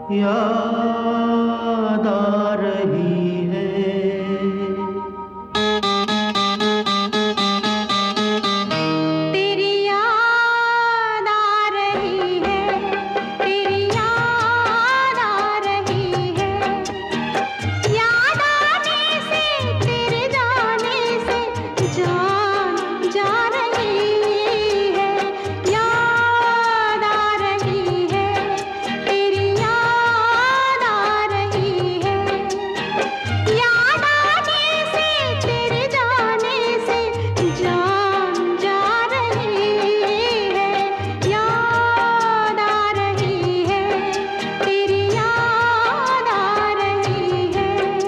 याद आ रही है। तेरी याद आ रही है, तेरी याद आ रही है। याद आने से तेरे जाने से जान जा रही है। याद आ रही है, तेरी याद आ रही है। याद आने से तेरे जाने से जान जा रही है। याद आ रही है, तेरी याद आ रही है।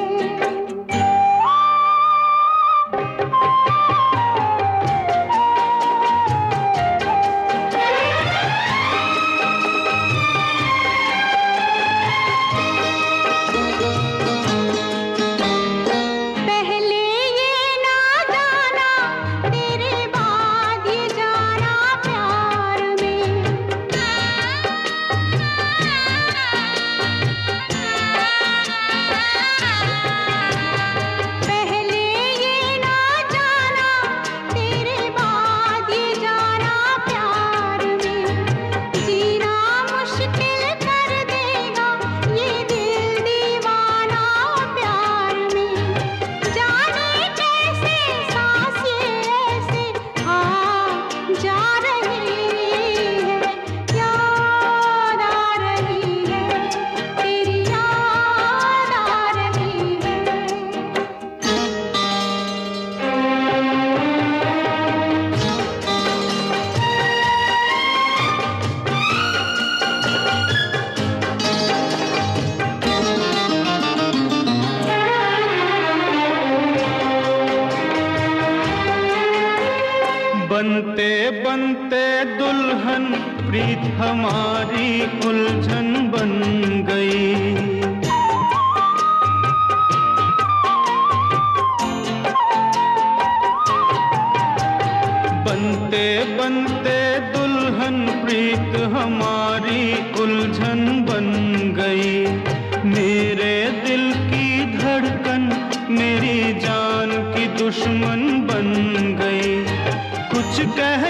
पहले ये ना जाना, तेरे बाद ये जाना प्यार में। पहले ये ना जाना, तेरे बाद ये जाना प्यार में। जीना मुश्किल कर देगा ये दिल दीवाना प्यार में। जाने कैसे सांस ये ऐसे आ जा रही है। याद आ रही है, तेरी याद आ रही है। बनते बनते दुल्हन प्रीत हमारी उलझन बन गई। बनते बनते दुल्हन प्रीत हमारी उलझन बन गई। मेरे दिल की धड़कन मेरी जान की दुश्मन बन गई। कुछ कह